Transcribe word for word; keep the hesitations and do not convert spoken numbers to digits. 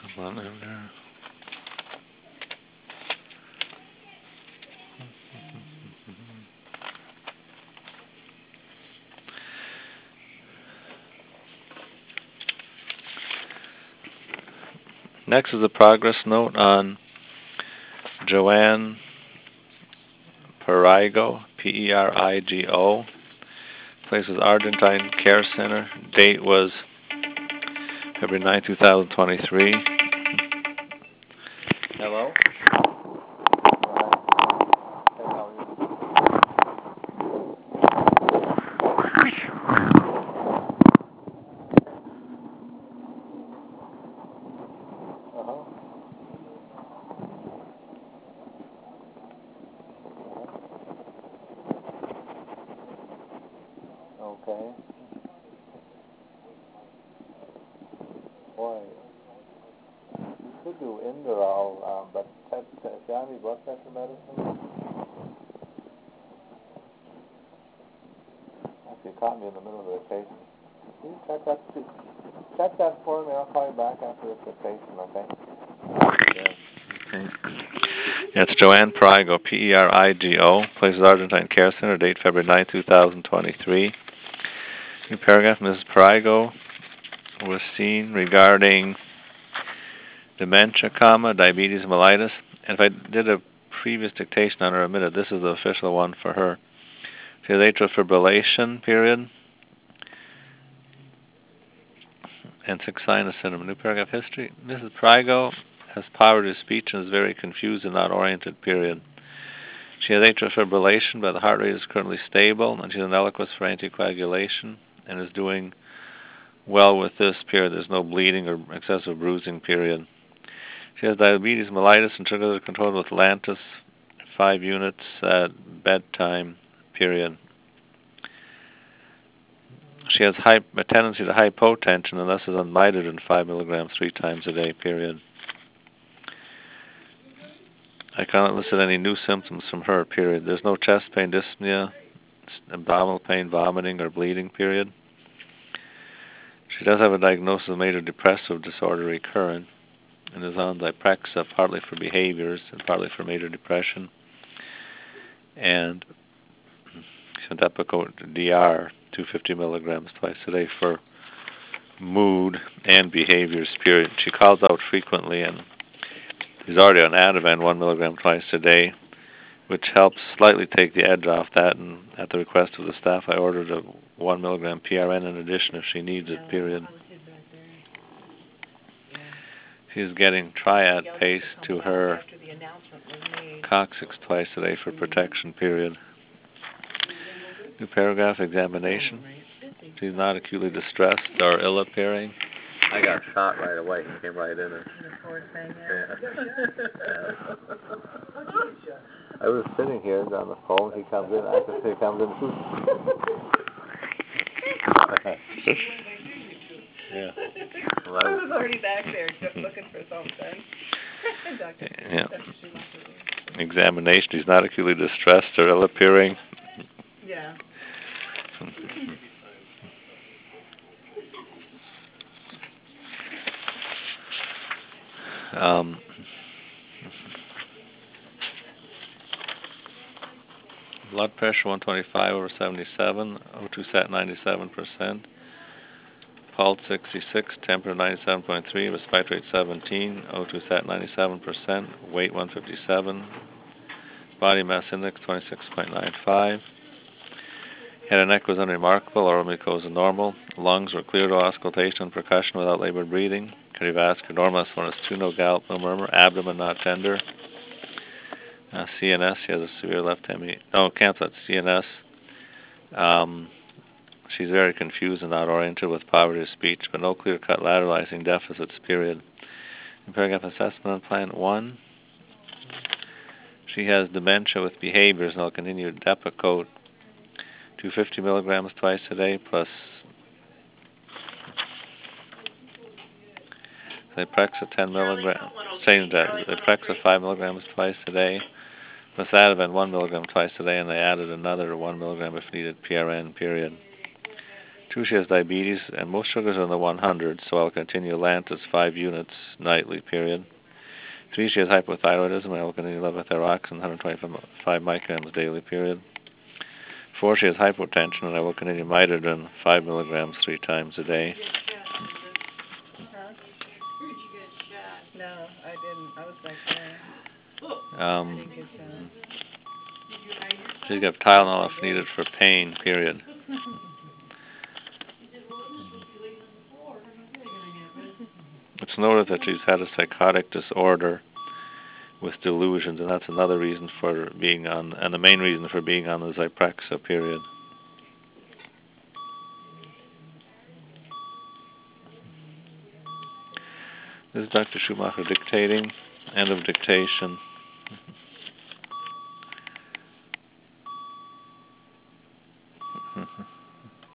Come on in there. Next is a progress note on Joanne Perigo, P E R I G O. Place was Argentine Care Center. Date was February ninth, two thousand twenty-three. Hello? Uh-huh. Okay. Boy, you could do Inderal, um, but that, uh, if you have any blood pressure medicine, actually you caught me in the middle of the dictation. Can you check that, check that for me? I'll call you back after this dictation, okay? Yeah. Okay. Yeah, it's Joanne Perigo, P E R I G O. Place is Argentine Care Center. Date February ninth, two thousand twenty-three. New paragraph. Missus Perigo was seen regarding dementia, comma, diabetes, mellitus. And if I did a previous dictation on her a minute, this is the official one for her. She has atrial fibrillation, period, and sick sinus syndrome. New paragraph history. Missus Perigo has poverty of speech and is very confused and not oriented, period. She has atrial fibrillation, but the heart rate is currently stable, and she's on Eliquis for anticoagulation and is doing well with this, period. There's no bleeding or excessive bruising, period. She has diabetes mellitus and sugars are controlled with Lantus, five units at bedtime, period. She has high, a tendency to hypotension and thus is on Midodin five milligrams three times a day, period. I cannot listed any new symptoms from her, period. There's no chest pain, dyspnea, abdominal pain, vomiting, or bleeding, period. She does have a diagnosis of major depressive disorder recurrent and is on Zyprexa, partly for behaviors and partly for major depression. And she's on Depakote D R, two hundred fifty milligrams twice a day for mood and behaviors, period. She calls out frequently and is already on Ativan, one milligram twice a day, which helps slightly take the edge off that. And at the request of the staff, I ordered a one milligram P R N in addition if she needs it, period. She's getting Triad paste to her coccyx twice a day for protection, period. New paragraph, examination. She's not acutely distressed or ill appearing. I got shot right away. He came right in her. Yeah. Yeah. I was sitting here on the phone. He comes in. I can see he comes in. Yeah. Well, I was already back there just looking for something. Yeah. Examination. He's not acutely distressed or ill appearing. Yeah. Um, blood pressure one twenty-five over seventy-seven, O two sat ninety-seven percent, pulse sixty-six, temperature ninety-seven point three, respiratory rate seventeen, O two sat ninety-seven percent, weight one fifty-seven, body mass index twenty-six point nine five. Head and neck was unremarkable, oral mucosa normal, lungs were clear to auscultation and percussion without labored breathing, cardiovascular normal, S one S two, no gallop, no murmur, abdomen not tender. Uh, C N S, she has a severe left hemi. No, cancel that. C N S. Um, she's very confused and not oriented with poverty of speech, but no clear-cut lateralizing deficits, period. In paragraph assessment on plan one, she has dementia with behaviors, and I'll continue Depakote, two hundred fifty milligrams twice a day, plus Zyprexa ten milligrams, saying that Zyprexa five milligrams twice a day, plus Ativan one milligram twice a day, and they added another one milligram if needed, P R N, period. Two, she has diabetes, and most sugars are in the one hundred, so I'll continue Lantus five units nightly, period. Three, she has hypothyroidism, and I will continue levothyroxine one hundred twenty-five micrograms daily, period. Four, she has hypotension, and I will continue Mitodrin five milligrams three times a day. No, I didn't. I was back there. Um, Didn't get shot. she's got Tylenol if needed for pain, period. It's noted that she's had a psychotic disorder with delusions, and that's another reason for being on, and the main reason for being on the Zyprexa, period. This is Doctor Schumacher dictating. End of dictation.